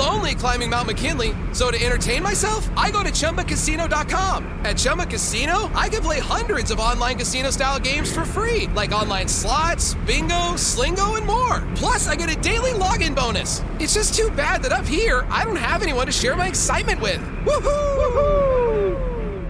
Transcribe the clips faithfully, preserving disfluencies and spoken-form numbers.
lonely climbing Mount McKinley. So to entertain myself, I go to Chumba Casino dot com. At Chumba Casino, I can play hundreds of online casino-style games for free, like online slots, bingo, Slingo, and more. Plus, I get a daily login bonus. It's just too bad that up here, I don't have anyone to share my excitement with. Woohoo! Woohoo!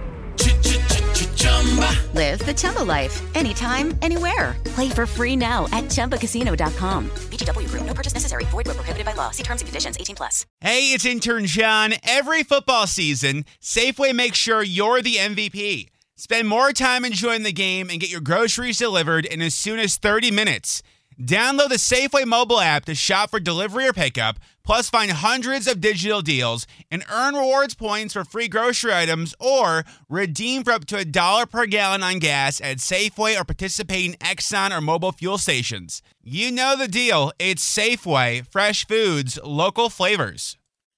Live the Chumba life. Anytime, anywhere. Play for free now at Chumba Casino dot com. V G W Group. No purchase necessary. Void where prohibited by law. See terms and conditions. eighteen plus. Hey, it's intern John. Every football season, Safeway makes sure you're the M V P. Spend more time enjoying the game and get your groceries delivered in as soon as thirty minutes. Download the Safeway mobile app to shop for delivery or pickup, plus find hundreds of digital deals and earn rewards points for free grocery items or redeem for up to a dollar per gallon on gas at Safeway or participating Exxon or mobile fuel stations. You know the deal. It's Safeway. Fresh foods, local flavors.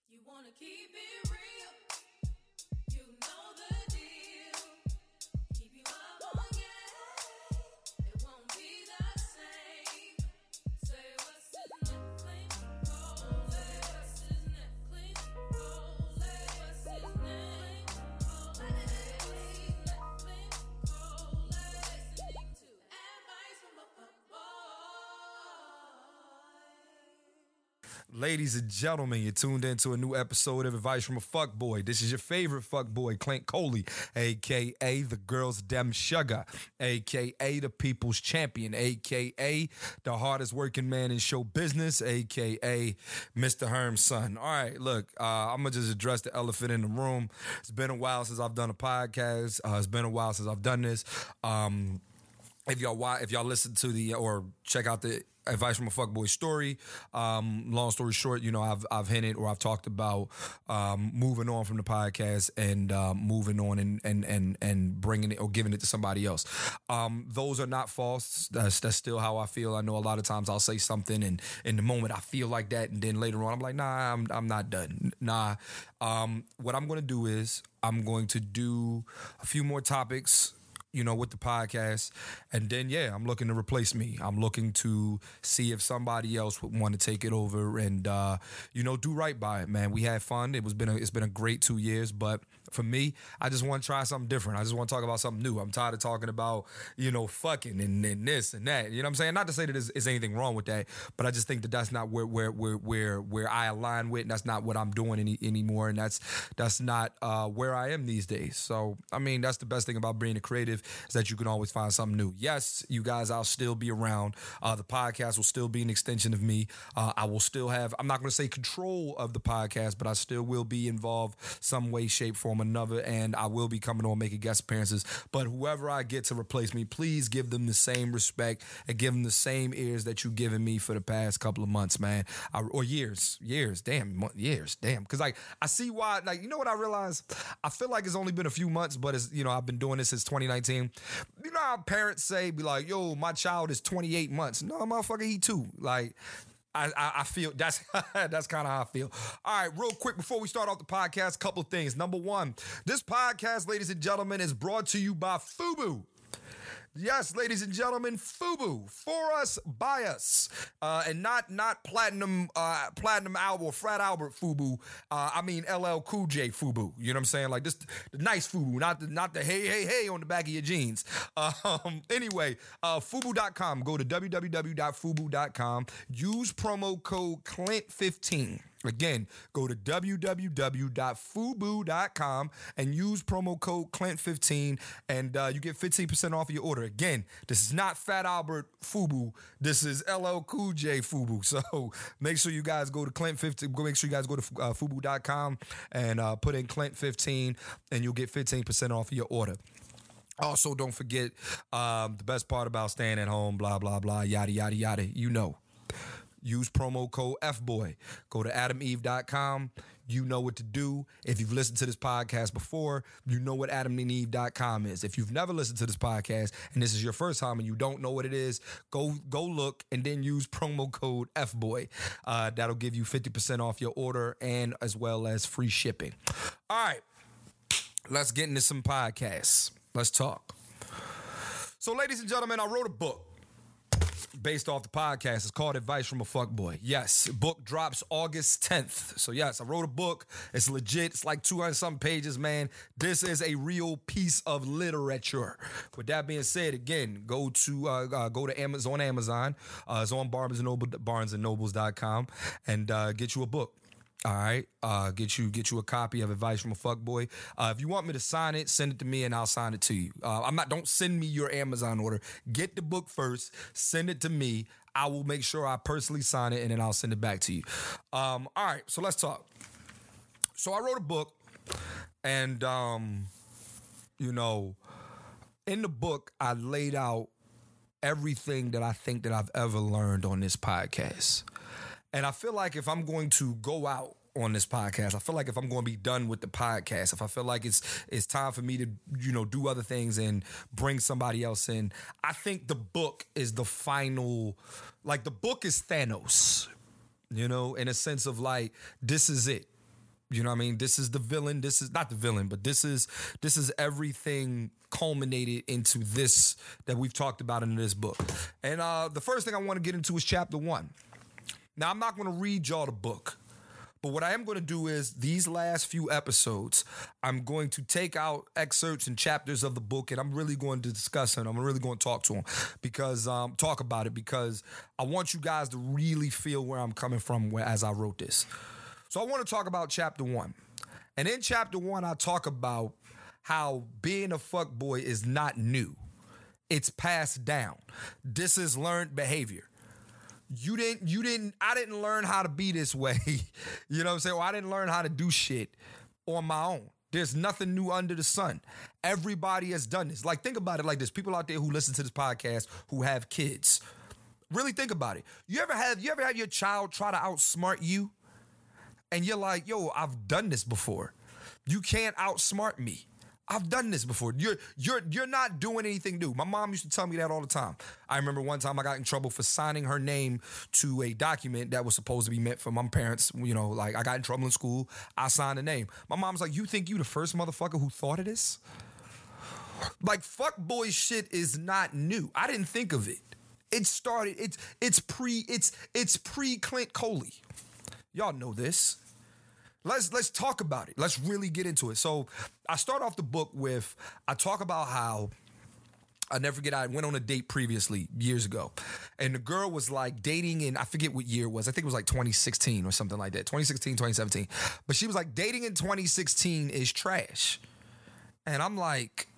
Ladies and gentlemen, you're tuned into a new episode of Advice from a Fuckboy. This is your favorite fuckboy, Clint Coley, a k a the girl's dem sugar, a k a the people's champion, a k a the hardest working man in show business, a k a Mister Herm's son. All right, look, uh, I'm going to just address the elephant in the room. It's been a while since I've done a podcast. Uh, it's been a while since I've done this. Um, if y'all if y'all listen to the, or check out the Advice from a Fuckboy story. Um, long story short, you know, I've I've hinted or I've talked about um, moving on from the podcast and um, moving on and and and and bringing it or giving it to somebody else. Um, those are not false. That's that's still how I feel. I know a lot of times I'll say something and in the moment I feel like that, and then later on I'm like, nah, I'm I'm not done. Nah. Um, what I'm going to do is I'm going to do a few more topics, you know, with the podcast. And then, yeah, I'm looking to replace me. I'm looking to see if somebody else would want to take it over and, uh, you know, do right by it, man. We had fun. It was been a, it's been a great two years. But for me, I just want to try something different. I just want to talk about something new. I'm tired of talking about, you know, fucking and, and this and that. You know what I'm saying? Not to say that there's, there's anything wrong with that, but I just think that that's not where where where where, where I align with, and that's not what I'm doing any, anymore. And that's that's not uh, where I am these days. So, I mean, that's the best thing about being a creative, is that you can always find something new. Yes, you guys, I'll still be around. Uh, the podcast will still be an extension of me. Uh, I will still have, I'm not going to say control of the podcast, but I still will be involved some way, shape, form, or another, and I will be coming on making guest appearances. But whoever I get to replace me, please give them the same respect and give them the same ears that you've given me for the past couple of months, man. I, or years, years, damn, years, damn. Because, like, I see why, like, you know what I realized? I feel like it's only been a few months, but it's, you know, I've been doing this since twenty nineteen. You know how parents say, be like, yo, my child is twenty-eight months. No, motherfucker, he too. Like, I, I, I feel, that's that's kind of how I feel. All right, real quick, before we start off the podcast, a couple of things. Number one, this podcast, ladies and gentlemen, is brought to you by FUBU. Yes, ladies and gentlemen, FUBU, for us, by us, uh, and not not platinum uh, platinum Albert, Frat Albert FUBU. Uh, I mean L L Cool J FUBU. You know what I'm saying? Like this, the nice FUBU, not the not the hey hey hey on the back of your jeans. Um, anyway, uh, FUBU dot com. Go to w w w dot fubu dot com. Use promo code Clint fifteen. Again, go to w w w dot fubu dot com and use promo code Clint fifteen, and uh, you get fifteen percent off your order. Again, this is not Fat Albert FUBU. This is L L Cool J FUBU. So make sure you guys go to Clint fifteen. Go make sure you guys go to uh, fubu dot com and uh, put in Clint fifteen, and you'll get fifteen percent off your order. Also, don't forget um, the best part about staying at home, blah, blah, blah, yada, yada, yada. You know. Use promo code F boy. Go to adam eve dot com. You know what to do. If you've listened to this podcast before, you know what adam and eve dot com is. If you've never listened to this podcast and this is your first time and you don't know what it is, go go look and then use promo code F boy. Uh, that'll give you fifty percent off your order and as well as free shipping. All right, let's get into some podcasts. Let's talk. So, ladies and gentlemen, I wrote a book. based off the podcast. It's called Advice from a Fuckboy. Yes, book drops August tenth. So yes, I wrote a book. It's legit. It's like two hundred something pages, man. This is a real piece of literature. With that being said, again, go to uh, uh, go to Amazon. Amazon. Uh, it's on Barnes and Noble, barnes and nobles dot com, and uh, get you a book. All right, uh, get you get you a copy of Advice from a Fuckboy. Uh, if you want me to sign it, send it to me and I'll sign it to you. Uh, I'm not. Don't send me your Amazon order. Get the book first. Send it to me. I will make sure I personally sign it and then I'll send it back to you. Um, all right, so let's talk. So I wrote a book, and um, you know, in the book I laid out everything that I think that I've ever learned on this podcast. And I feel like if I'm going to go out on this podcast, I feel like if I'm going to be done with the podcast, if I feel like it's it's time for me to, you know, do other things and bring somebody else in, I think the book is the final, like the book is Thanos, you know, in a sense of like, this is it. You know what I mean? This is the villain. This is not the villain, but this is this is everything culminated into this that we've talked about in this book. And uh, the first thing I want to get into is chapter one. Now, I'm not going to read y'all the book, but what I am going to do is these last few episodes, I'm going to take out excerpts and chapters of the book, and I'm really going to discuss them. I'm really going to talk to them because um, talk about it because I want you guys to really feel where I'm coming from as I wrote this. So I want to talk about chapter one. And in chapter one, I talk about how being a fuckboy is not new. It's passed down. This is learned behavior. You didn't, you didn't, I didn't learn how to be this way. You know what I'm saying? Well, I didn't learn how to do shit on my own. There's nothing new under the sun. Everybody has done this. Like, think about it like this. People out there who listen to this podcast who have kids. Really think about it. You ever have, you ever have your child try to outsmart you? And you're like, yo, I've done this before. You can't outsmart me. I've done this before. You're you're you're not doing anything new. My mom used to tell me that all the time. I remember one time I got in trouble for signing her name to a document that was supposed to be meant for my parents. You know, like I got in trouble in school. I signed a name. My mom's like, you think you the first motherfucker who thought of this? Like, fuck boy shit is not new. I didn't think of it. It started, it's it's pre, it's it's pre-Clint Coley. Y'all know this. Let's let's talk about it. Let's really get into it. So I start off the book with, I talk about how, I never forget, I went on a date previously, years ago. And the girl was like dating in, I forget what year it was. I think it was like twenty sixteen or something like that. twenty sixteen, twenty seventeen. But she was like, dating in twenty sixteen is trash. And I'm like,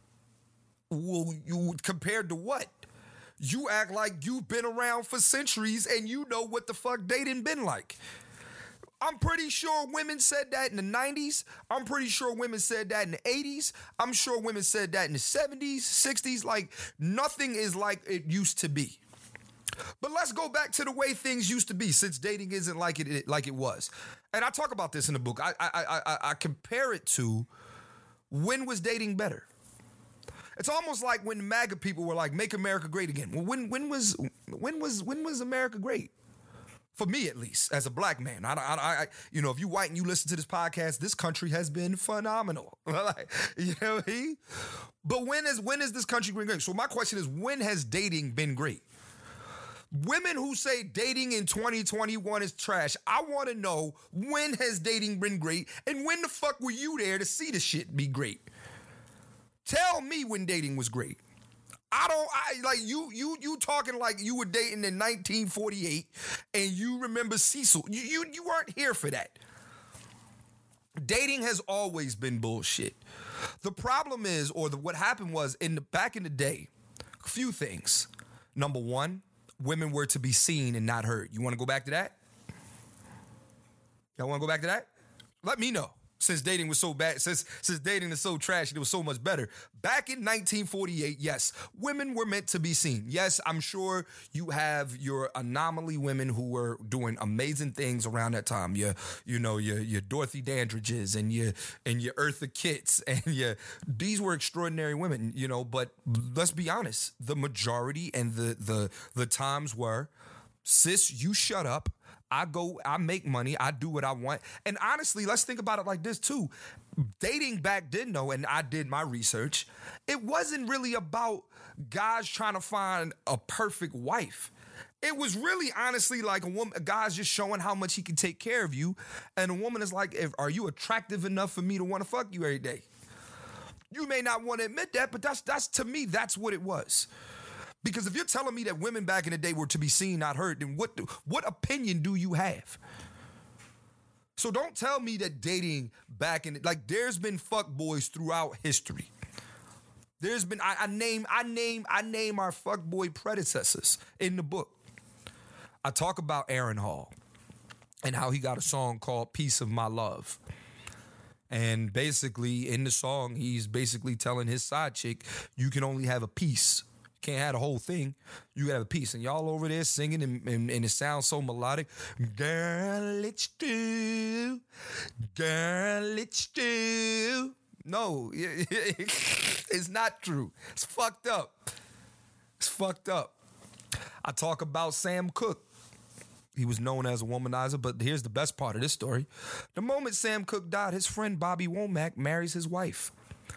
well, you compared to what? You act like you've been around for centuries and you know what the fuck dating been like. I'm pretty sure women said that in the nineties. I'm pretty sure women said that in the eighties. I'm sure women said that in the seventies, sixties. Like, nothing is like it used to be. But let's go back to the way things used to be, since dating isn't like it like it was. And I talk about this in the book. I I I, I compare it to, when was dating better? It's almost like when the MAGA people were like, "Make America Great Again." Well, when when was when was when was America great? For me, at least, as a black man. I, I, I, you know, if you white and you listen to this podcast, this country has been phenomenal. You know what I mean? But when is when is this country been great? So my question is, when has dating been great? Women who say dating in twenty twenty-one is trash, I want to know, when has dating been great, and when the fuck were you there to see the shit be great? Tell me when dating was great. I don't, I like you, you, you talking like you were dating in nineteen forty-eight and you remember Cecil. You, you, you weren't here for that. Dating has always been bullshit. The problem is, or the, what happened was, in the back in the day, a few things. Number one, women were to be seen and not heard. You want to go back to that? Y'all want to go back to that? Let me know. Since dating was so bad, since since dating is so trash and it was so much better. Back in nineteen forty-eight, yes, women were meant to be seen. Yes, I'm sure you have your anomaly women who were doing amazing things around that time. Your, you know, your your Dorothy Dandridges and your and your Eartha Kitts and your, these were extraordinary women, you know. But let's be honest, the majority and the the the times were, sis, you shut up. I go, I make money, I do what I want. And honestly, let's think about it like this too. Dating back then though, and I did my research, it wasn't really about guys trying to find a perfect wife. It was really, honestly, like a woman, a guy's just showing how much he can take care of you. And a woman is like, if, are you attractive enough for me to want to fuck you every day? You may not want to admit that, but that's, that's to me, that's what it was. Because if you're telling me that women back in the day were to be seen, not heard, then what, do, what opinion do you have? So don't tell me that dating back in, like, there's been fuck boys throughout history. There's been, I, I name, I name, I name our fuckboy predecessors in the book. I talk about Aaron Hall and how he got a song called Piece of My Love. And basically in the song, he's basically telling his side chick, you can only have a piece. You can't have the whole thing. You gotta have a piece. And y'all over there singing and, and, and it sounds so melodic. Girl, it's true. Girl, it's true. No, it's not true. It's fucked up. It's fucked up. I talk about Sam Cooke. He was known as a womanizer, but here's the best part of this story. The moment Sam Cooke died, his friend Bobby Womack marries his wife.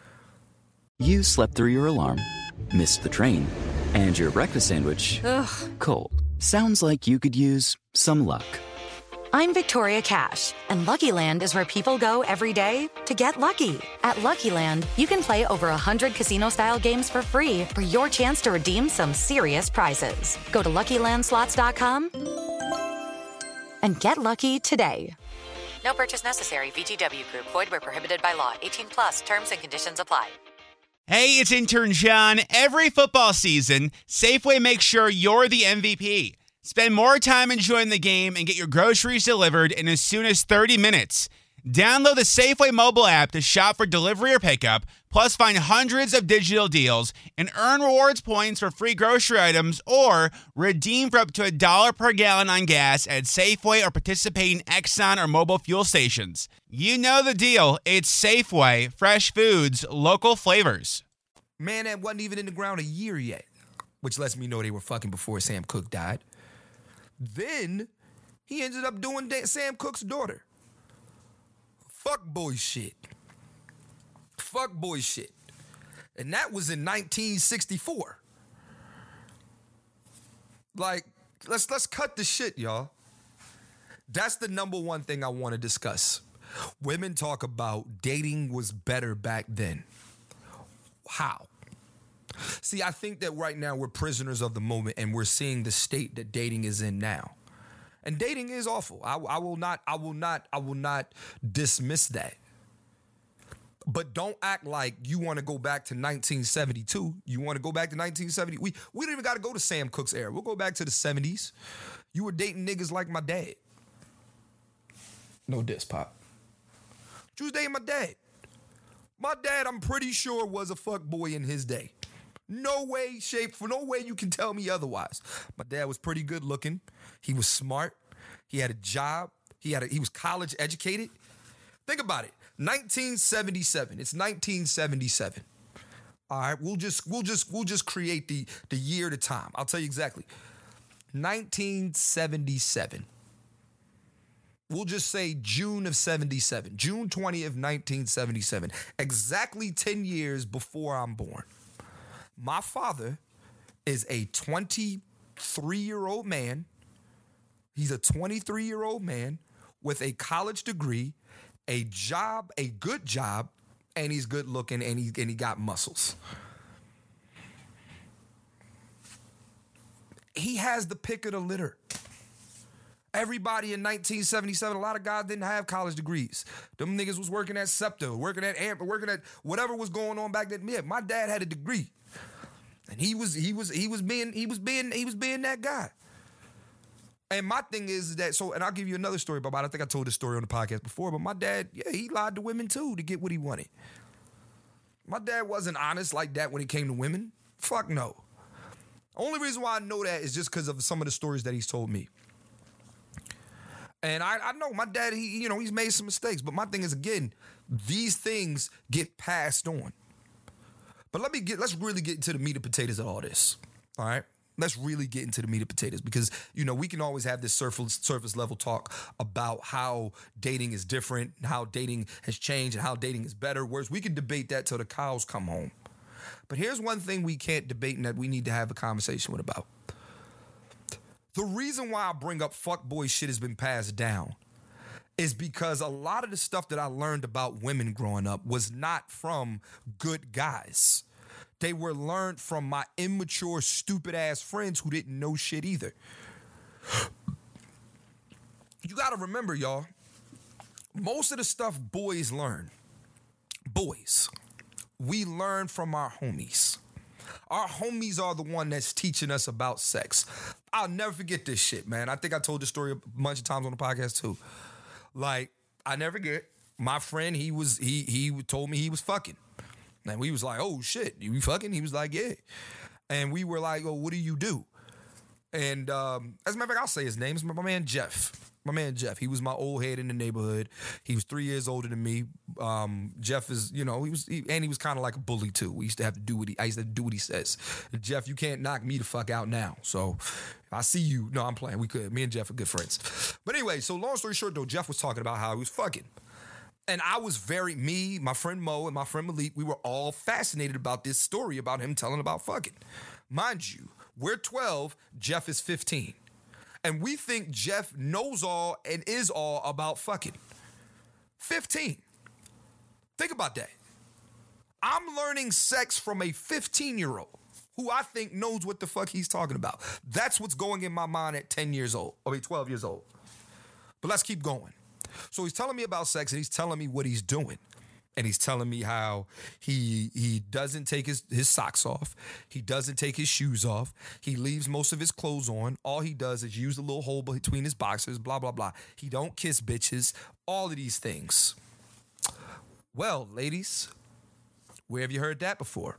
You slept through your alarm, missed the train, and your breakfast sandwich, ugh, cold. Sounds like you could use some luck. I'm Victoria Cash, and Lucky Land is where people go every day to get lucky. At Lucky Land, you can play over one hundred casino-style games for free for your chance to redeem some serious prizes. Go to Lucky Land Slots dot com and get lucky today. No purchase necessary. V G W Group. Void where prohibited by law. eighteen plus. Terms and conditions apply. Hey, it's intern John. Every football season, Safeway makes sure you're the M V P. Spend more time enjoying the game and get your groceries delivered in as soon as thirty minutes. Download the Safeway mobile app to shop for delivery or pickup, plus find hundreds of digital deals and earn rewards points for free grocery items or redeem for up to a dollar per gallon on gas at Safeway or participating Exxon or mobile fuel stations. You know the deal. It's Safeway. Fresh foods, local flavors. Man, that wasn't even in the ground a year yet, which lets me know they were fucking before Sam Cooke died. Then he ended up doing Sam Cooke's daughter. Fuck boy shit. Fuck boy shit. And that was in nineteen sixty-four. Like, let's let's cut the shit, y'all. That's the number one thing I want to discuss. Women talk about dating was better back then. How? See, I think that right now we're prisoners of the moment and we're seeing the state that dating is in now. And dating is awful. I, I will not, I will not, I will not dismiss that. But don't act like you want to go back to nineteen seventy-two. You want to go back to nineteen seventy. We we don't even got to go to Sam Cooke's era. We'll go back to the seventies. You were dating niggas like my dad. No diss, Pop. You was dating my dad. My dad, I'm pretty sure, was a fuck boy in his day. No way, shape, for no way you can tell me otherwise. My dad was pretty good looking. He was smart. He had a job. He had a, he was college educated. Think about it. nineteen seventy-seven. It's nineteen seventy-seven. All right, we'll just we'll just we'll just create the the year to time. I'll tell you exactly. nineteen seventy-seven. We'll just say June of seventy-seven. June twentieth, nineteen seventy-seven. Exactly ten years before I'm born. My father is a twenty-three-year-old man. He's a twenty-three-year-old man with a college degree, a job, a good job, and he's good looking and he, and he got muscles. He has the pick of the litter. Everybody in nineteen seventy-seven, a lot of guys didn't have college degrees. Them niggas was working at SEPTA, working at AMP, working at whatever was going on back then. Yeah, my dad had a degree. And he was he was he was being he was being he was being that guy. And my thing is that so and I'll give you another story about it. I think I told this story on the podcast before, but my dad, yeah, he lied to women too to get what he wanted. My dad wasn't honest like that when it came to women. Fuck no. Only reason why I know that is just because of some of the stories that he's told me. And I, I know my dad, he, you know, he's made some mistakes. But my thing is, again, these things get passed on. But let me get, let's really get into the meat and potatoes of all this. All right? Let's really get into the meat and potatoes because, you know, we can always have this surface, surface level talk about how dating is different, how dating has changed, and how dating is better. Whereas we can debate that till the cows come home. But here's one thing we can't debate and that we need to have a conversation with about. The reason why I bring up fuckboy shit has been passed down is because a lot of the stuff that I learned about women growing up was not from good guys. They were learned from my immature, stupid-ass friends who didn't know shit either. You gotta remember, y'all, most of the stuff boys learn, boys, we learn from our homies. Our homies are the one that's teaching us about sex. I'll never forget this shit, man. I think I told this story a bunch of times on the podcast, too. Like, I never forget, my friend, he was, he he told me he was fucking. And we was like, oh, shit, you fucking? He was like, yeah. And we were like, oh, what do you do? And um, as a matter of fact, I'll say his name. It's my, my man, Jeff. My man, Jeff. He was my old head in the neighborhood. He was three years older than me. Um, Jeff is, you know, he was, he, and he was kind of like a bully, too. We used to have to do what he, I used to do what he says. Jeff, you can't knock me the fuck out now. So I see you. No, I'm playing. We could. Me and Jeff are good friends. But anyway, so long story short, though, Jeff was talking about how he was fucking. And I was very, me, my friend Mo, and my friend Malik, we were all fascinated about this story about him telling about fucking. Mind you, we're twelve, Jeff is fifteen. And we think Jeff knows all and is all about fucking. fifteen. Think about that. I'm learning sex from a fifteen-year-old who I think knows what the fuck he's talking about. That's what's going in my mind at ten years old, I mean twelve years old. But let's keep going. So he's telling me about sex and he's telling me what he's doing. And he's telling me how he he doesn't take his, his socks off. He doesn't take his shoes off. He leaves most of his clothes on. All he does is use the little hole between his boxers, blah, blah, blah. He don't kiss bitches, all of these things. Well, ladies, where have you heard that before?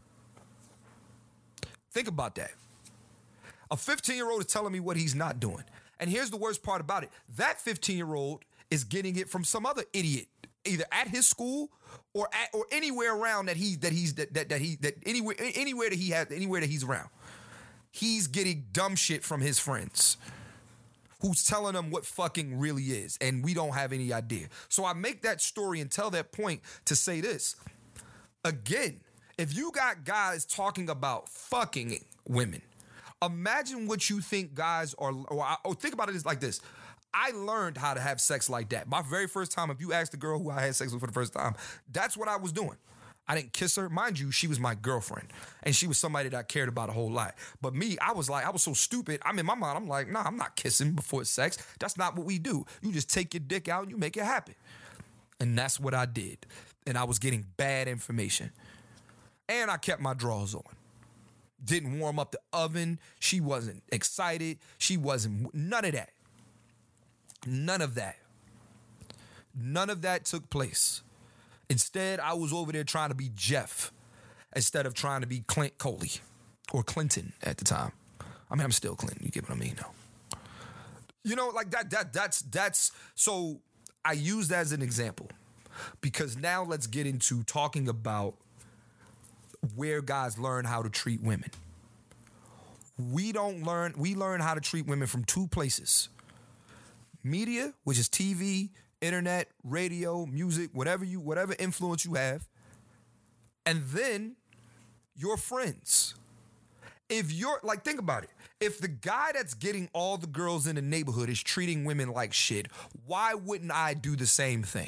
Think about that. A fifteen-year-old is telling me what he's not doing. And here's the worst part about it. That fifteen-year-old is getting it from some other idiot, either at his school or at, or anywhere around that he that he's that that, that he that anywhere anywhere that he has anywhere that he's around. He's getting dumb shit from his friends who's telling him what fucking really is, and we don't have any idea. So I make that story and tell that point to say this. Again, if you got guys talking about fucking women, imagine what you think guys are, or, or think about it as like this. I learned how to have sex like that. My very first time, if you asked the girl who I had sex with for the first time, that's what I was doing. I didn't kiss her. Mind you, she was my girlfriend. And she was somebody that I cared about a whole lot. But me, I was like, I was so stupid. I'm in my mind, I'm like, nah, I'm not kissing before sex. That's not what we do. You just take your dick out and you make it happen. And that's what I did. And I was getting bad information. And I kept my drawers on. Didn't warm up the oven. She wasn't excited. She wasn't, none of that. None of that. None of that took place. Instead, I was over there trying to be Jeff instead of trying to be Clint Coley or Clinton at the time. I mean, I'm still Clinton. You get what I mean, though. You know, like that, that, that's, that's, so I use that as an example because now let's get into talking about where guys learn how to treat women. We don't learn, we learn how to treat women from two places. Media, which is T V, internet, radio, music, whatever you, whatever influence you have. And then your friends. If you're, like, think about it. If the guy that's getting all the girls in the neighborhood is treating women like shit, why wouldn't I do the same thing?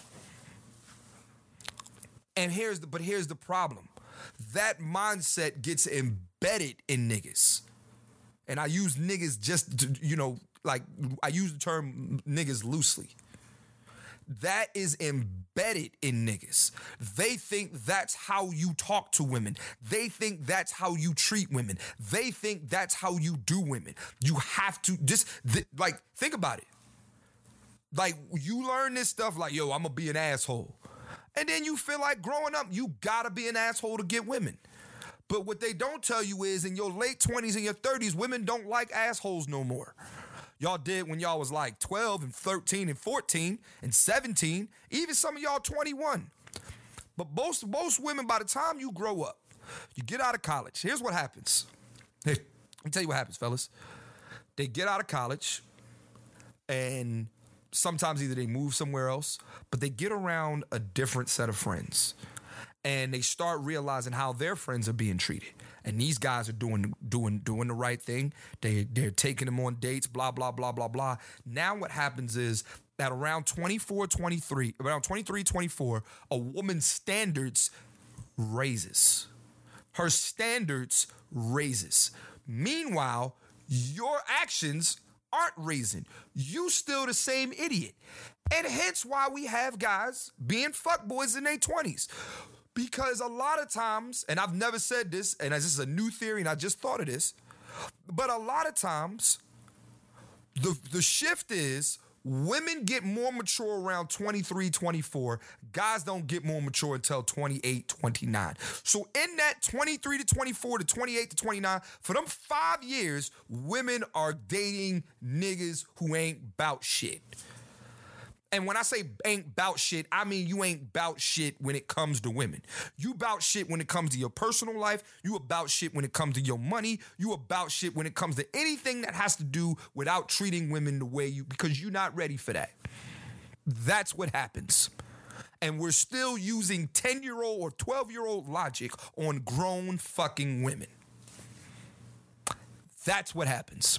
And here's the, but here's the problem. That mindset gets embedded in niggas. And I use niggas just to, you know, like, I use the term niggas loosely. That is embedded in niggas. They think that's how you talk to women. They think that's how you treat women. They think that's how you do women. You have to just, th- like, think about it. Like, you learn this stuff like, yo, I'm gonna be an asshole. And then you feel like growing up, you gotta be an asshole to get women. But what they don't tell you is in your late twenties and your thirties, women don't like assholes no more. Y'all did when y'all was like twelve and thirteen and fourteen and seventeen, even some of y'all twenty-one. But most, most women, by the time you grow up, you get out of college, here's what happens. Hey, let me tell you what happens, fellas. They get out of college and sometimes either they move somewhere else, but they get around a different set of friends. and they start realizing how their friends are being treated. And these guys are doing doing doing the right thing. They they're taking them on dates, blah blah blah blah blah. Now what happens is that around twenty-four, twenty-three, around twenty-three, twenty-four, a woman's standards raises. Her standards raises. Meanwhile, your actions aren't raising. You still the same idiot. And hence why we have guys being fuckboys in their twenties. Because a lot of times, and I've never said this, and this is a new theory, and I just thought of this, but a lot of times, the, the shift is women get more mature around twenty-three, twenty-four. Guys don't get more mature until twenty-eight, twenty-nine. So in that twenty-three to twenty-four to twenty-eight to twenty-nine, for them five years, women are dating niggas who ain't bout shit. And when I say ain't bout shit, I mean you ain't bout shit when it comes to women. You bout shit when it comes to your personal life. You about shit when it comes to your money. You about shit when it comes to anything that has to do without treating women the way you, because you're not ready for that. That's what happens. And we're still using ten-year-old or twelve-year-old logic on grown fucking women. That's what happens.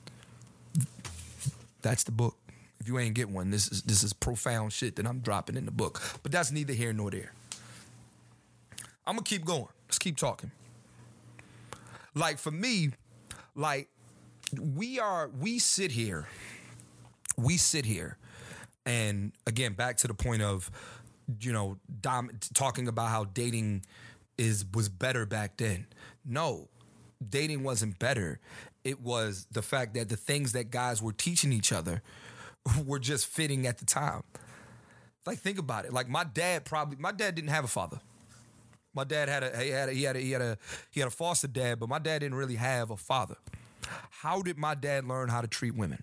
That's the book. If you ain't get one, this is this is profound shit that I'm dropping in the book. But that's neither here nor there. I'm going to keep going. Let's keep talking. Like, for me, like, we are, we sit here, we sit here, and again, back to the point of, you know, dom- talking about how dating is was better back then. No, dating wasn't better. It was the fact that the things that guys were teaching each other were just fitting at the time. Like, think about it. Like, my dad probably, my dad didn't have a father. My dad had a, he had a, he had a, he had a, he had a foster dad, but my dad didn't really have a father. How did my dad learn how to treat women?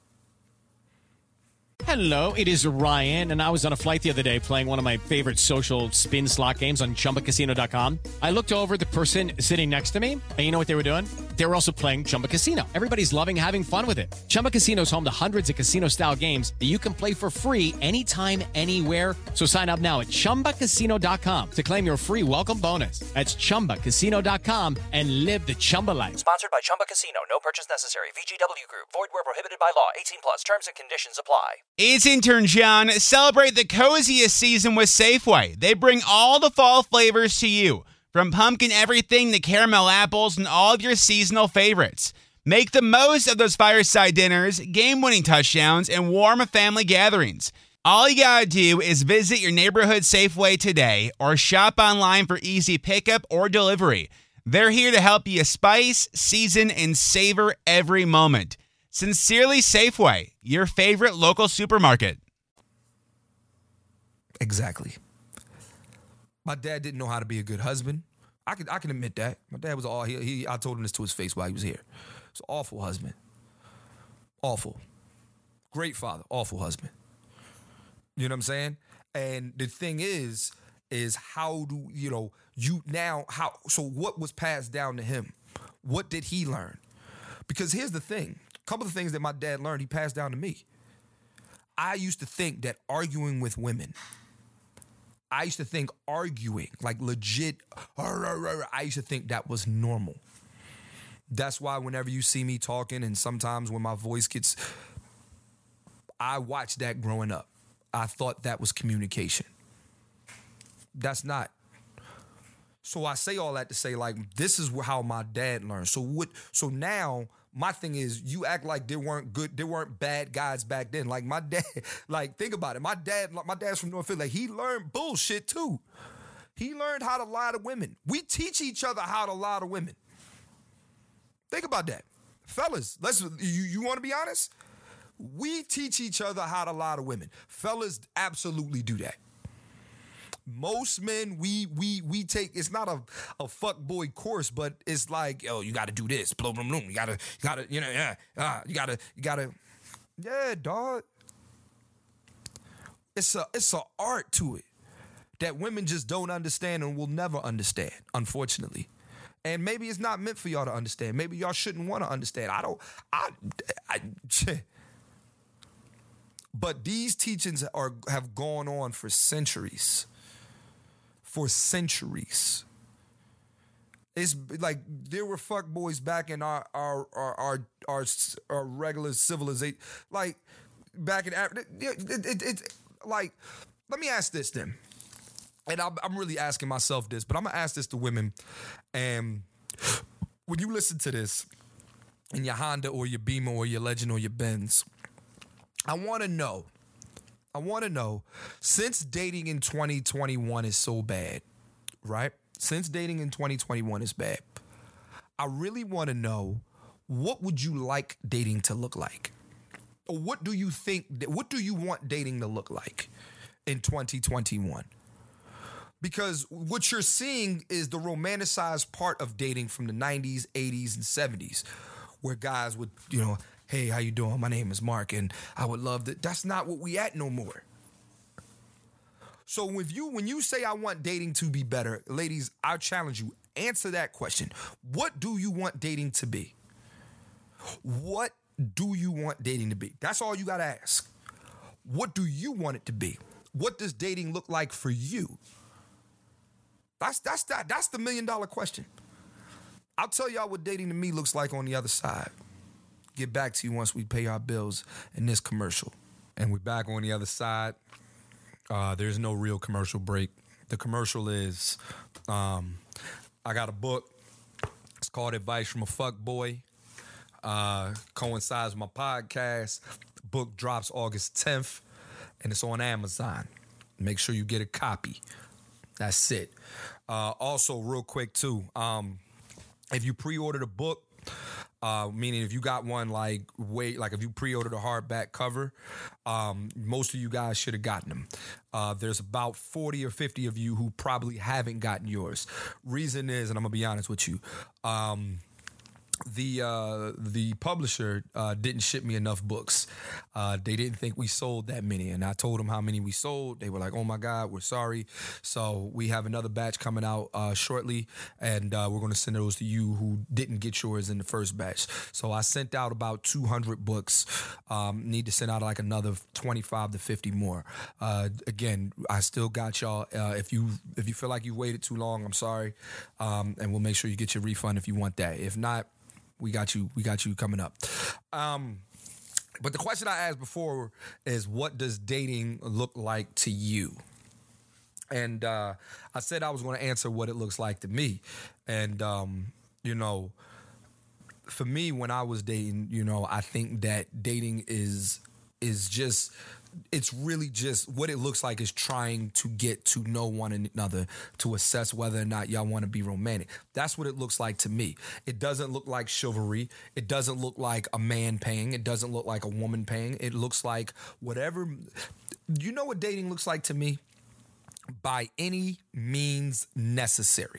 Hello, it is Ryan, and I was on a flight the other day playing one of my favorite social spin slot games on Chumba Casino dot com. I looked over at the person sitting next to me, and you know what they were doing? They were also playing Chumba Casino. Everybody's loving having fun with it. Chumba Casino is home to hundreds of casino-style games that you can play for free anytime, anywhere. So sign up now at Chumba Casino dot com to claim your free welcome bonus. That's Chumba Casino dot com and live the Chumba life. Sponsored by Chumba Casino. No purchase necessary. V G W Group. Void where prohibited by law. eighteen plus. Terms and conditions apply. It's intern John. Celebrate the coziest season with Safeway. They bring all the fall flavors to you, from pumpkin everything to caramel apples and all of your seasonal favorites. Make the most of those fireside dinners, game-winning touchdowns, and warm family gatherings. All you gotta do is visit your neighborhood Safeway today or shop online for easy pickup or delivery. They're here to help you spice, season, and savor every moment. Sincerely Safeway, your favorite local supermarket. Exactly. My dad didn't know how to be a good husband. I can I can admit that. My dad was all he, he I told him this to his face while he was here. He's an awful husband. Awful. Great father, awful husband. You know what I'm saying? And the thing is, is how do, you know, you now, how, so what was passed down to him? What did he learn? Because here's the thing. A couple of things that my dad learned, he passed down to me. I used to think that arguing with women, I used to think arguing, like legit, I used to think that was normal. That's why whenever you see me talking and sometimes when my voice gets, I watched that growing up. I thought that was communication. That's not. So I say all that to say, like, this is how my dad learned. So what? So now my thing is, you act like there weren't good, there weren't bad guys back then. Like my dad, like think about it. My dad, my dad's from North Philly. Like he learned bullshit too. He learned how to lie to women. We teach each other how to lie to women. Think about that, fellas. Let's. You, you want to be honest? We teach each other how to lie to women. Fellas absolutely do that. Most men, we we we take, it's not a, a fuck boy course, but it's like, oh, you got to do this, blah, blah, blah. You got to, you got to, you know, yeah, uh, you got to, you got to, yeah, dog. It's a, it's a art to it that women just don't understand and will never understand, unfortunately. And maybe it's not meant for y'all to understand. Maybe y'all shouldn't want to understand. I don't, I, I, I But these teachings are have gone on for centuries. for centuries. It's like there were fuck boys back in our our our our, our, our regular civilization. Like back in Africa, it, it, it, it, like, let me ask this then. And I'm, I'm really asking myself this, but I'm gonna ask this to women. And when you listen to this in your Honda or your Beamer or your Legend or your Benz, I want to know. I want to know, since dating in twenty twenty-one is so bad, right? Since dating in twenty twenty-one is bad, I really want to know, what would you like dating to look like? Or what do you think, what do you want dating to look like in twenty twenty-one? Because what you're seeing is the romanticized part of dating from the nineties, eighties, and seventies, where guys would, you know, hey, how you doing? My name is Mark, and I would love that. That's not what we at no more. So if you, when you say I want dating to be better, ladies, I challenge you, answer that question. What do you want dating to be? What do you want dating to be? That's all you got to ask. What do you want it to be? What does dating look like for you? That's that's that that's the million dollar question. I'll tell y'all what dating to me looks like on the other side. Get back to you once we pay our bills in this commercial. And we're back on the other side. Uh, there's no real commercial break. The commercial is, um, I got a book. It's called Advice from a Fuck Boy. Uh, coincides with my podcast. The book drops August tenth, and it's on Amazon. Make sure you get a copy. That's it. Uh, also, real quick, too, um, if you pre-order the book, Uh, meaning if you got one like wait like if you pre-ordered a hardback cover, um, most of you guys should have gotten them. Uh, there's about forty or fifty of you who probably haven't gotten yours. Reason is, and I'm gonna be honest with you, um, the uh, the publisher uh, didn't ship me enough books. Uh, they didn't think we sold that many, and I told them how many we sold. They were like, "Oh my God, we're sorry." So we have another batch coming out uh, shortly, and uh, we're going to send those to you who didn't get yours in the first batch. So I sent out about two hundred books. Um, need to send out like another twenty-five to fifty more. Uh, again, I still got y'all. Uh, if you if you feel like you waited too long, I'm sorry, um, and we'll make sure you get your refund if you want that. If not, We got you. We got you coming up. Um, but the question I asked before is, what does dating look like to you? And uh, I said I was going to answer what it looks like to me. And, um, you know, for me, when I was dating, you know, I think that dating is is just, it's really just what it looks like is trying to get to know one another to assess whether or not y'all want to be romantic. That's what it looks like to me. It doesn't look like chivalry. It doesn't look like a man paying. It doesn't look like a woman paying. It looks like whatever. You know what dating looks like to me? By any means necessary.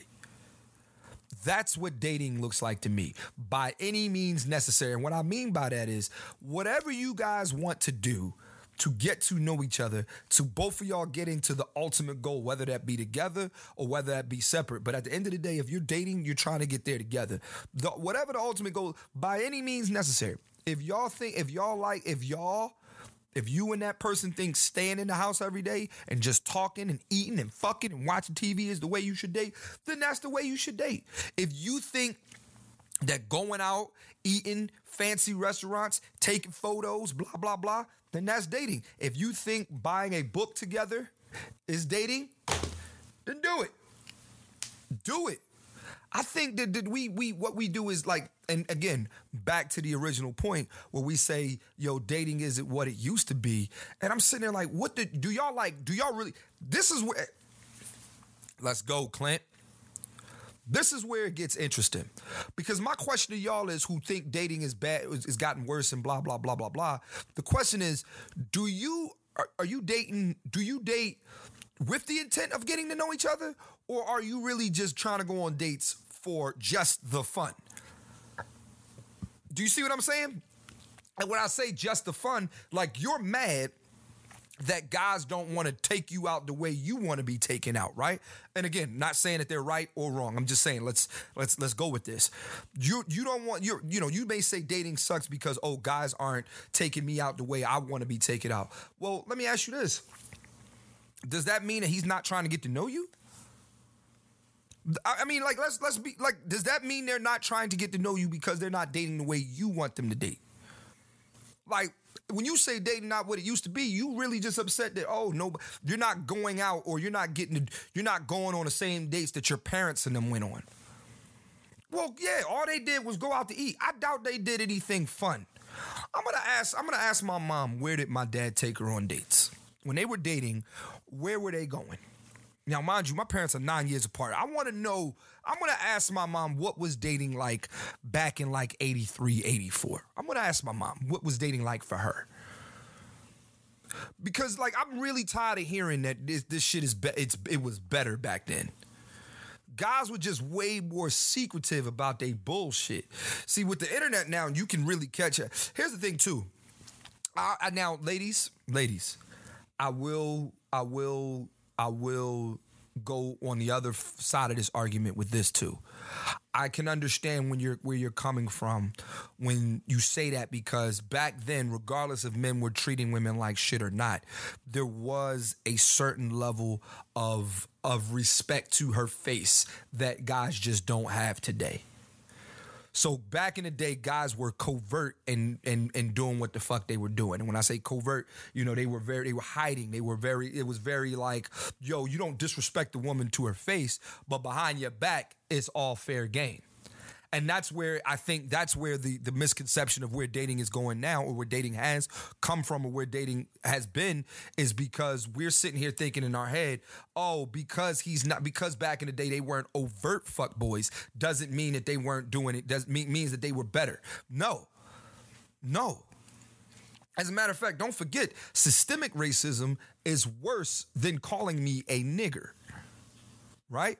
That's what dating looks like to me. By any means necessary. And what I mean by that is whatever you guys want to do to get to know each other, to both of y'all getting to the ultimate goal, whether that be together or whether that be separate. But at the end of the day, if you're dating, you're trying to get there together. The, whatever the ultimate goal, by any means necessary. If y'all think, if y'all like, if y'all, if you and that person think staying in the house every day and just talking and eating and fucking and watching T V is the way you should date, then that's the way you should date. If you think that going out, eating, fancy restaurants, taking photos, blah, blah, blah, then that's dating. If you think buying a book together is dating, then do it. Do it. I think that, that we we what we do is like, and again, back to the original point where we say, yo, dating isn't what it used to be. And I'm sitting there like, what the, do y'all like, do y'all really, this is where, let's go, Clint. This is where it gets interesting, because my question to y'all is who think dating is bad, is gotten worse and blah, blah, blah, blah, blah. The question is, do you, are, are you dating, do you date with the intent of getting to know each other, or are you really just trying to go on dates for just the fun? Do you see what I'm saying? And when I say just the fun, like you're mad that guys don't want to take you out the way you want to be taken out, right? And again, not saying that they're right or wrong. I'm just saying let's let's let's go with this. You you don't want you you know you may say dating sucks because oh guys aren't taking me out the way I want to be taken out. Well, let me ask you this: does that mean that he's not trying to get to know you? I mean, like, let's let's be like, does that mean they're not trying to get to know you because they're not dating the way you want them to date? Like, when you say dating not what it used to be, you really just upset that, oh, no, you're not going out or you're not getting, you're not going on the same dates that your parents and them went on. Well, yeah, all they did was go out to eat. I doubt they did anything fun. I'm gonna ask, I'm gonna ask my mom, where did my dad take her on dates? When they were dating, where were they going? Now, mind you, my parents are nine years apart. I want to know, I'm going to ask my mom what was dating like back in like eighty-three, eighty-four. I'm going to ask my mom what was dating like for her. Because, like, I'm really tired of hearing that this, this shit is, be- it's, it was better back then. Guys were just way more secretive about their bullshit. See, with the internet now, you can really catch it. Here's the thing, too. I, I, now, ladies, ladies, I will, I will... I will go on the other side of this argument with this too. I can understand when you're where you're coming from when you say that, because back then, regardless if men were treating women like shit or not, there was a certain level of of respect to her face that guys just don't have today. So back in the day, guys were covert and and and doing what the fuck they were doing. And when I say covert, you know, they were very, they were hiding. They were very, it was very like, yo, you don't disrespect the woman to her face, but behind your back, it's all fair game. And that's where I think that's where the, the misconception of where dating is going now, or where dating has come from, or where dating has been, is because we're sitting here thinking in our head, oh, because he's not, because back in the day they weren't overt fuckboys, doesn't mean that they weren't doing it, doesn't mean means that they were better. No. No. As a matter of fact, don't forget, systemic racism is worse than calling me a nigger. Right?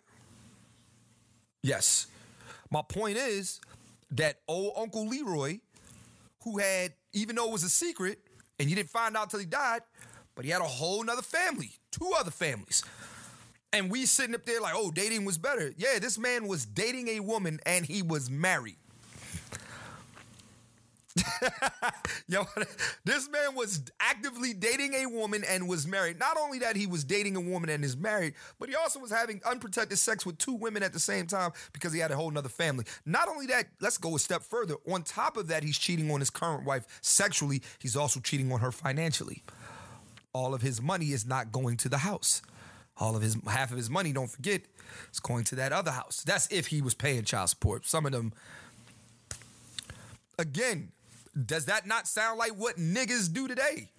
Yes. My point is that old Uncle Leroy, who had, even though it was a secret, and you didn't find out till he died, but he had a whole nother family, two other families. And we sitting up there like, oh, dating was better. Yeah, this man was dating a woman and he was married. Yo, this man was actively dating a woman and was married. Not only that he was dating a woman and is married, but he also was having unprotected sex with two women at the same time because he had a whole nother family. Not only that, let's go a step further. On top of that, he's cheating on his current wife sexually. He's also cheating on her financially. All of his money is not going to the house. All of his, half of his money, don't forget, is going to that other house. That's if he was paying child support. Some of them, again, does that not sound like what niggas do today?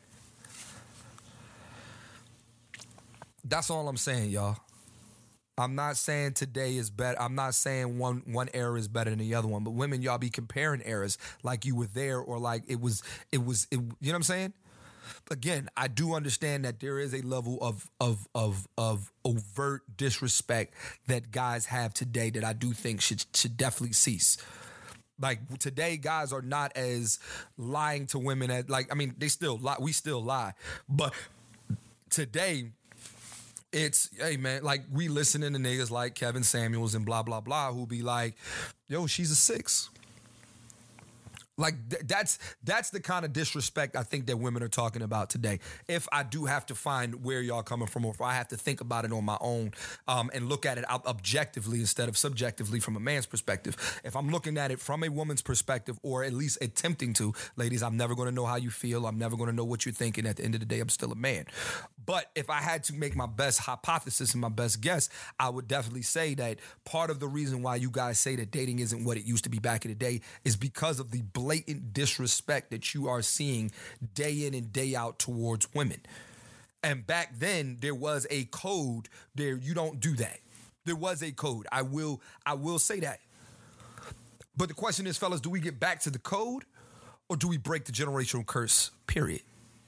That's all I'm saying, y'all. I'm not saying today is better. I'm not saying one one era is better than the other one. But women, y'all be comparing eras like you were there or like it was, it was, it, you know what I'm saying? Again, I do understand that there is a level of of of of overt disrespect that guys have today that I do think should should definitely cease. Like today, guys are not as lying to women as, like, I mean, they still lie. We still lie. But today, it's, hey, man, like we listening to niggas like Kevin Samuels and blah, blah, blah, who be like, yo, she's a six. Like th- that's that's the kind of disrespect I think that women are talking about today. If I do have to find where y'all coming from, or if I have to think about it on my own um, and look at it objectively instead of subjectively from a man's perspective. If I'm looking at it from a woman's perspective, or at least attempting to, ladies, I'm never going to know how you feel. I'm never going to know what you're thinking. At the end of the day, I'm still a man. But if I had to make my best hypothesis and my best guess, I would definitely say that part of the reason why you guys say that dating isn't what it used to be back in the day is because of the blatant disrespect that you are seeing day in and day out towards women. And back then there was a code there. You don't do that. There was a code. I will, I will say that. But the question is, fellas, do we get back to the code or do we break the generational curse? Period.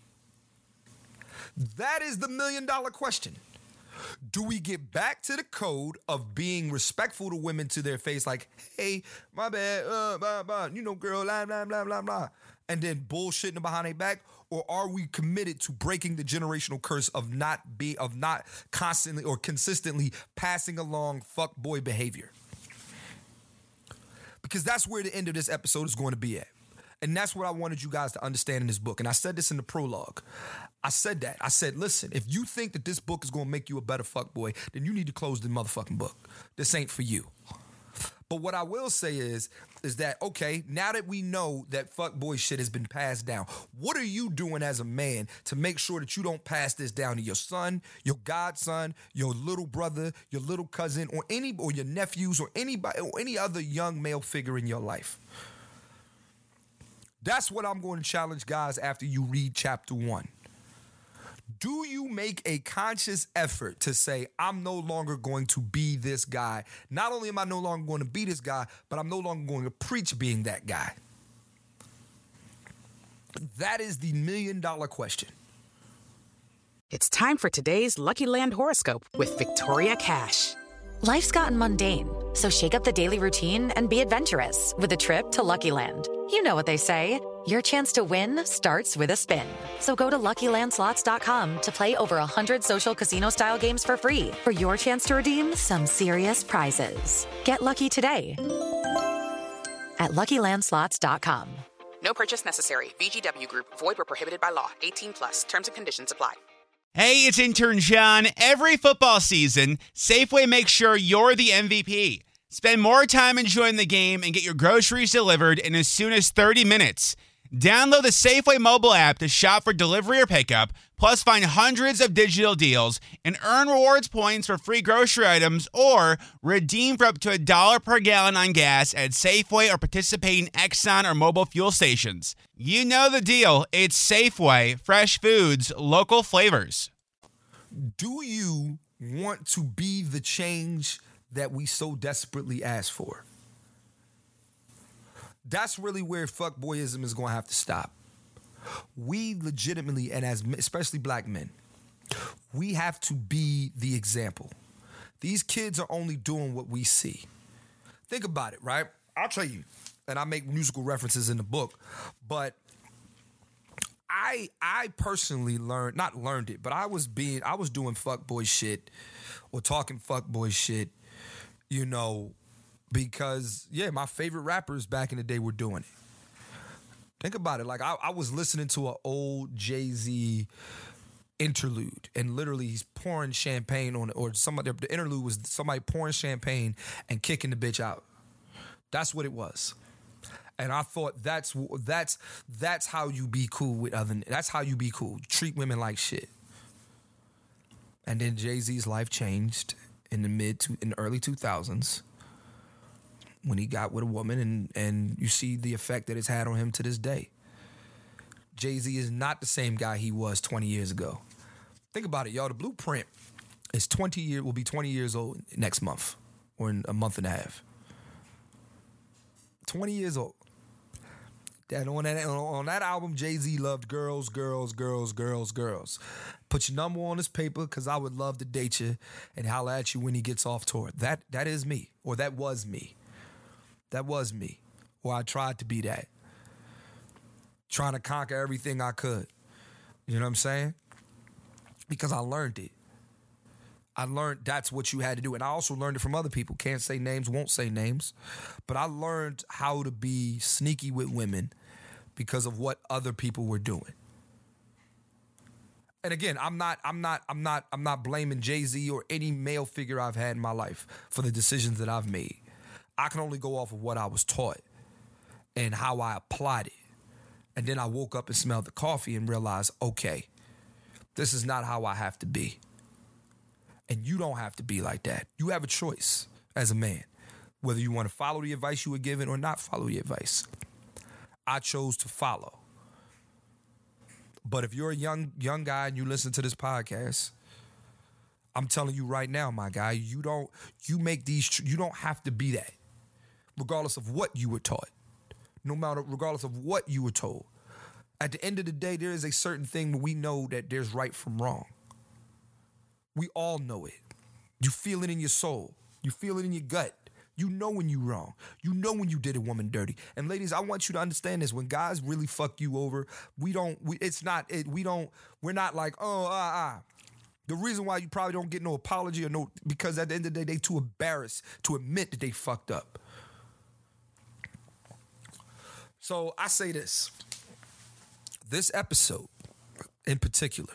That is the million dollar question. Do we get back to the code of being respectful to women to their face, like, hey, my bad, uh, blah, blah, you know, girl, blah, blah, blah, blah, blah, and then bullshitting behind their back? Or are we committed to breaking the generational curse of not be of not constantly or consistently passing along fuckboy behavior? Because that's where the end of this episode is going to be at. And that's what I wanted you guys to understand in this book. And I said this in the prologue. I said that. I said, listen, if you think that this book is going to make you a better fuckboy, then you need to close the motherfucking book. This ain't for you. But what I will say is, is that, okay, now that we know that fuckboy shit has been passed down, what are you doing as a man to make sure that you don't pass this down to your son, your godson, your little brother, your little cousin, or any, or your nephews, or anybody, or any other young male figure in your life? That's what I'm going to challenge guys after you read chapter one. Do you make a conscious effort to say, I'm no longer going to be this guy? Not only am I no longer going to be this guy, but I'm no longer going to preach being that guy. That is the million dollar question. It's time for today's Lucky Land horoscope with Victoria Cash. Life's gotten mundane, so shake up the daily routine and be adventurous with a trip to Lucky Land. You know what they say. Your chance to win starts with a spin. So go to Lucky Land Slots dot com to play over one hundred social casino-style games for free for your chance to redeem some serious prizes. Get lucky today at Lucky Land Slots dot com. No purchase necessary. V G W Group. Void where prohibited by law. eighteen plus. Terms and conditions apply. Hey, it's intern John. Every football season, Safeway makes sure you're the M V P. Spend more time enjoying the game and get your groceries delivered in as soon as thirty minutes. Download the Safeway mobile app to shop for delivery or pickup, plus find hundreds of digital deals and earn rewards points for free grocery items or redeem for up to a dollar per gallon on gas at Safeway or participating Exxon or mobile fuel stations. You know the deal. It's Safeway, fresh foods, local flavors. Do you want to be the change that we so desperately ask for? That's really where fuckboyism is going to have to stop. We legitimately, and as especially black men, we have to be the example. These kids are only doing what we see. Think about it, right? I'll tell you, and I make musical references in the book, but I I personally learned, not learned it, but I was being, I was doing fuckboy shit or talking fuckboy shit, you know, because, yeah, my favorite rappers back in the day were doing it. Think about it. Like, I, I was listening to an old Jay-Z interlude, and literally he's pouring champagne on it, or somebody, the interlude was somebody pouring champagne and kicking the bitch out. That's what it was. And I thought that's that's that's how you be cool with other, that's how you be cool. Treat women like shit. And then Jay-Z's life changed in the mid to in the early two thousands. When he got with a woman, and, and you see the effect that it's had on him to this day. Jay-Z is not the same guy he was twenty years ago. Think about it, y'all. The Blueprint is twenty year will be twenty years old next month, or in a month and a half. twenty years old. That on that on that album, Jay-Z loved girls, girls, girls, girls, girls. Put your number on this paper, because I would love to date you and holler at you when he gets off tour. That that is me, or that was me. That was me, or I tried to be that. Trying to conquer everything I could. You know what I'm saying? Because I learned it. I learned that's what you had to do. And I also learned it from other people. Can't say names, won't say names. But I learned how to be sneaky with women because of what other people were doing. And again, I'm not, I'm not, I'm not, I'm not blaming Jay-Z or any male figure I've had in my life for the decisions that I've made. I can only go off of what I was taught and how I applied it. And then I woke up and smelled the coffee and realized, okay, this is not how I have to be. And you don't have to be like that. You have a choice as a man, whether you want to follow the advice you were given or not follow the advice. I chose to follow. But if you're a young young guy and you listen to this podcast, I'm telling you right now, my guy, you don't you make these you don't have to be that. Regardless of what you were taught, no matter, regardless of what you were told. At the end of the day, there is a certain thing that we know that there's right from wrong. We all know it. You feel it in your soul. You feel it in your gut. You know when you're wrong. You know when you did a woman dirty. And ladies, I want you to understand this. When guys really fuck you over, we don't, we, it's not, it, we don't, we're not like, oh, ah, ah. The reason why you probably don't get no apology or no, because at the end of the day, they too embarrassed to admit that they fucked up. So I say this. This episode in particular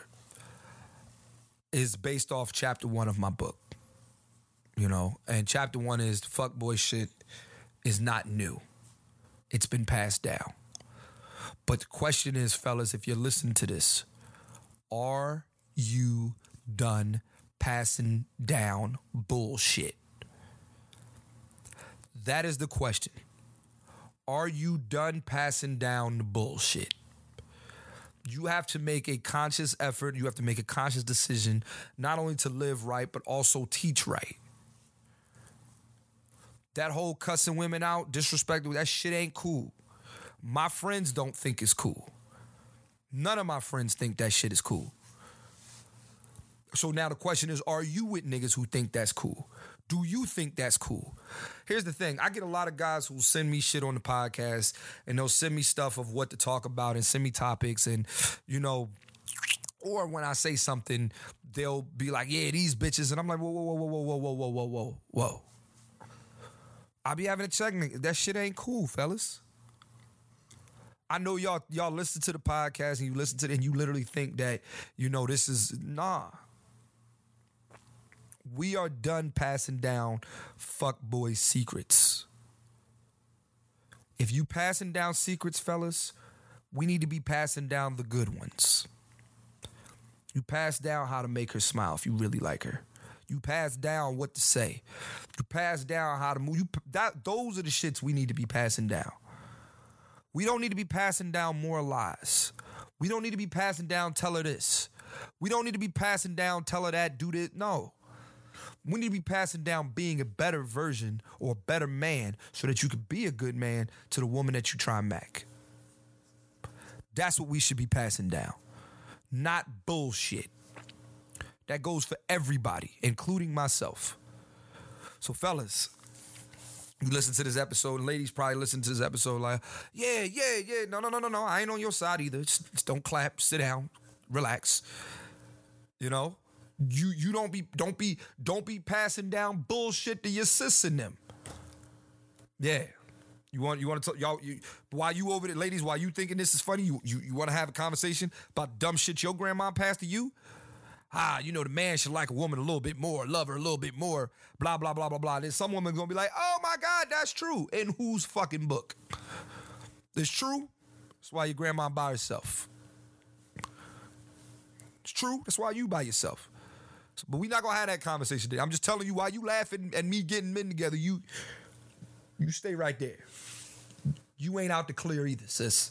is based off chapter one of my book. You know, and chapter one is the fuckboy shit is not new. It's been passed down. But the question is, fellas, if you're listening to this, are you done passing down bullshit? That is the question. Are you done passing down the bullshit? You have to make a conscious effort. You have to make a conscious decision, not only to live right, but also teach right. That whole cussing women out, disrespecting, that shit ain't cool. My friends don't think it's cool. None of my friends think that shit is cool. So now the question is, are you with niggas who think that's cool? Do you think that's cool? Here's the thing. I get a lot of guys who send me shit on the podcast, and they'll send me stuff of what to talk about and send me topics, and, you know, or when I say something, they'll be like, yeah, these bitches. And I'm like, whoa, whoa, whoa, whoa, whoa, whoa, whoa, whoa, whoa, whoa. I be having to check. That shit ain't cool, fellas. I know y'all y'all listen to the podcast and you listen to it and you literally think that, you know, this is, nah. We are done passing down fuckboy secrets. If you passing down secrets, fellas, we need to be passing down the good ones. You pass down how to make her smile if you really like her. You pass down what to say. You pass down how to move. You, that, those are the shits we need to be passing down. We don't need to be passing down more lies. We don't need to be passing down, tell her this. We don't need to be passing down, tell her that, do this. No. We need to be passing down being a better version or a better man so that you can be a good man to the woman that you try and make. That's what we should be passing down. Not bullshit. That goes for everybody, including myself. So, fellas, you listen to this episode, and ladies probably listen to this episode like, yeah, yeah, yeah, no, no, no, no, no, I ain't on your side either. Just, just don't clap, sit down, relax. You know? You you don't be don't be don't be passing down bullshit to your sis and them. Yeah. You want you want to tell y'all you, while you over there, ladies, while you thinking this is funny, you you, you want to have a conversation about dumb shit your grandma passed to you? Ah, you know, the man should like a woman a little bit more, love her a little bit more, blah, blah, blah, blah, blah. Then some woman gonna be like, oh my God, that's true. In whose fucking book? It's true. That's why your grandma by herself. It's true. That's why you by yourself. So, but we not gonna have that conversation today. I'm just telling you why you laughing at me getting men together. You, you stay right there. You ain't out to clear either, sis.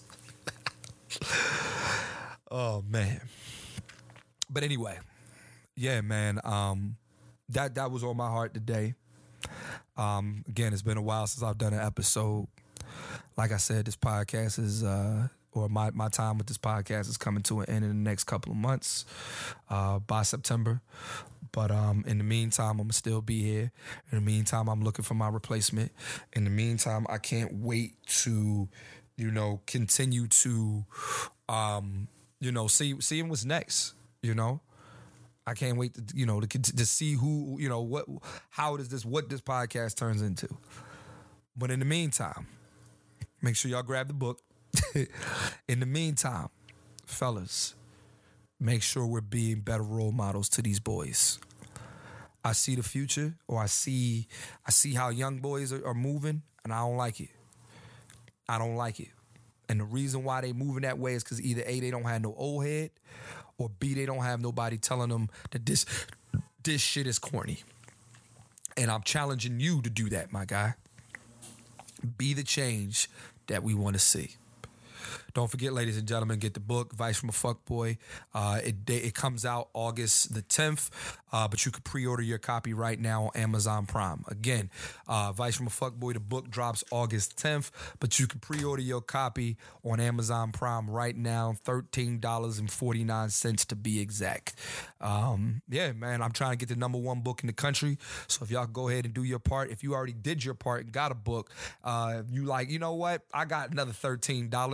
Oh man. But anyway, yeah, man. Um, that that was on my heart today. Um, again, it's been a while since I've done an episode. Like I said, this podcast is, uh, or my my time with this podcast is coming to an end in the next couple of months, uh, by September. But um, in the meantime, I'm gonna still be here. In the meantime, I'm looking for my replacement. In the meantime, I can't wait to, you know, continue to, um, you know, see seeing what's next. You know, I can't wait to, you know, to to see who, you know, what, how does this, what this podcast turns into. But in the meantime, make sure y'all grab the book. In the meantime, fellas, make sure we're being better role models to these boys. I see the future, or I see, I see how young boys are, are moving, and I don't like it. I don't like it. And the reason why they moving that way is because either A, they don't have no old head, or B, they don't have nobody telling them that this this shit is corny. And I'm challenging you to do that, my guy. Be the change that we want to see. Don't forget, ladies and gentlemen, get the book, Advice from a Fuckboy. Uh, it, it comes out August the tenth, uh, but you can pre-order your copy right now on Amazon Prime. Again, uh, Advice from a Fuckboy, the book drops August tenth, but you can pre-order your copy on Amazon Prime right now, thirteen dollars and forty-nine cents to be exact. Um, yeah, man, I'm trying to get the number one book in the country, so if y'all go ahead and do your part, if you already did your part and got a book, uh, you like, you know what, I got another thirteen dollars,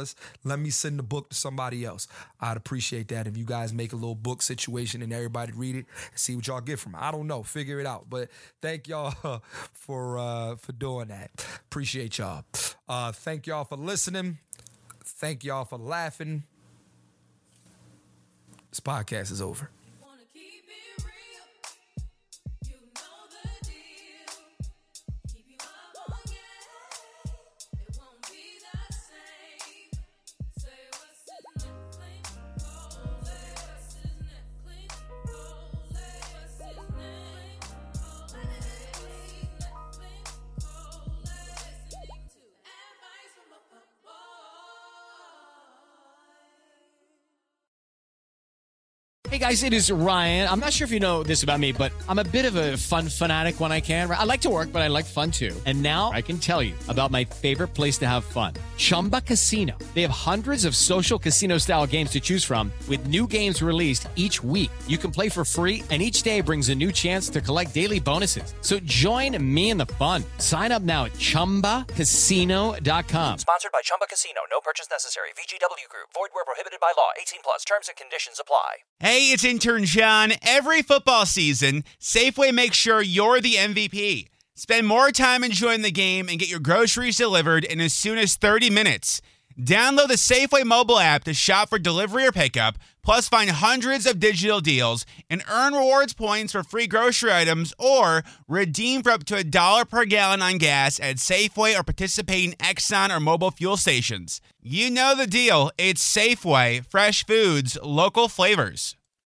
Let me send the book to somebody else. I'd appreciate that if you guys make a little book situation and everybody read it and see what y'all get from it. I don't know. Figure it out. But thank y'all for uh, for doing that. Appreciate y'all. Uh, thank y'all for listening. Thank y'all for laughing. This podcast is over. Hey guys, it is Ryan. I'm not sure if you know this about me, but I'm a bit of a fun fanatic when I can. I like to work, but I like fun too. And now I can tell you about my favorite place to have fun. Chumba Casino. They have hundreds of social casino style games to choose from with new games released each week. You can play for free and each day brings a new chance to collect daily bonuses. So join me in the fun. Sign up now at chumba casino dot com. Sponsored by Chumba Casino. No purchase necessary. V G W Group. Void where prohibited by law. eighteen plus. Terms and conditions apply. Hey, it's intern John. Every football season, Safeway makes sure you're the M V P. Spend more time enjoying the game and get your groceries delivered in as soon as thirty minutes. Download the Safeway mobile app to shop for delivery or pickup, plus find hundreds of digital deals and earn rewards points for free grocery items or redeem for up to a dollar per gallon on gas at Safeway or participating Exxon or mobile fuel stations. You know the deal. It's Safeway. Fresh foods, local flavors.